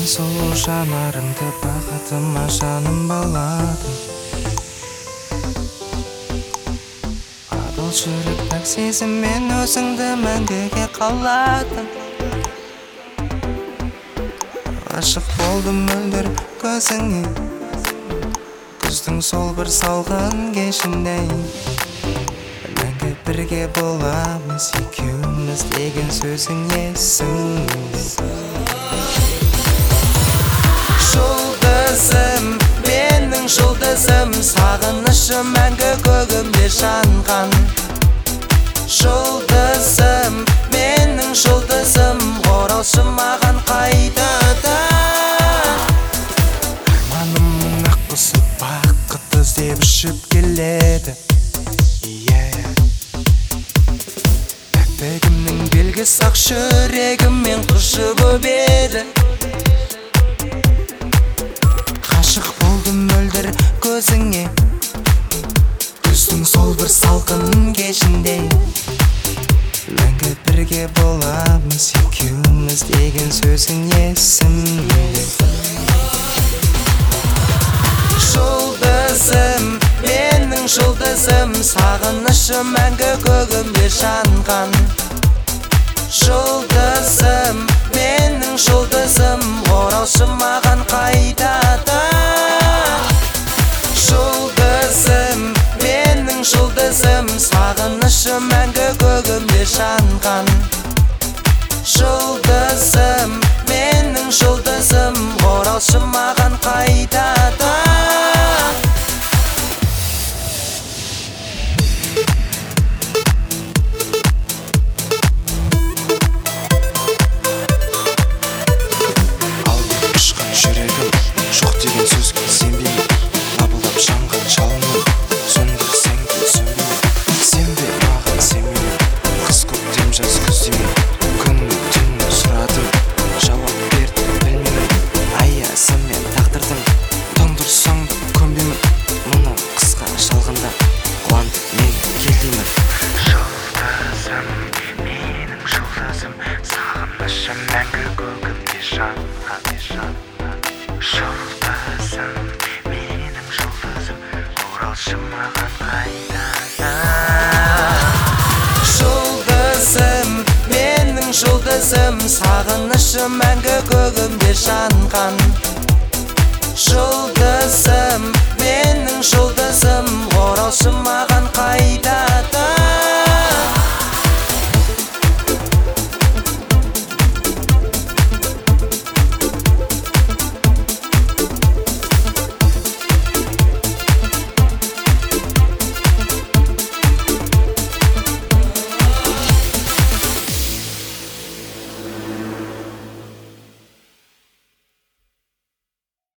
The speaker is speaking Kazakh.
сұлу жанарыңды бақытыма жаным баладым. Адал жүрек пәк сезіммен өзіңді мәңгіге қаладым. Ғашық болдым мөлдір көзіңе, күздің сол бір салқын кешінде. Мәңгі бірге боламыз екеуміз деген сөзің есімде. Жұлдызым, менің жұлдызым, сағынышым мәңгі көгімде жанған. Жұлдызым, менің жұлдызым, оралшы маған қайтадан. Арманымның ақ құсы бақыт іздеп ұшып келеді. Пәктігімнің белгісі ақ жүрегіммен құшы көбеді. Ғашық болдым мөлдір көзіңе, күздің сол бір салқын кешінде. Мәңгі бірге боламыз екеуміз деген сөзің есімде. Жұлдызым, менің жұлдызым, сағынышым мәңгі көгімде жанған. Жұлдызым, менің жұлдызым, оралшы маған қайтадан. Жұлдызым, менің жұлдызым, сағынышым мәңгі көгімде жанған. Жұлдызым, менің жұлдызым, оралшы маған қайтадан. Жүрегім жоқ деген сөзге сенбеймін, лапылдап жанған жалынмын, сөндірсең де сөнбеймін. Сен де маған сенбеймін, қыс көктем жаз күздеймін, күні түні сұрадым, жауап берді білмеймін. Аясы мен тағдырдың тоңдырсаң да көнбеймін, мұны қысқа жалғанда қуантып мені келдеймін. Жұлдызым, менің жұлдызым, сағынышым мәңгі көгімде жанған. Жұлдызым, менің жұлдызым, оралшы маған қайтадан. Жұлдызым, менің жұлдызым, сағынышым мәңгі көгімде жанған. Жұлдызым,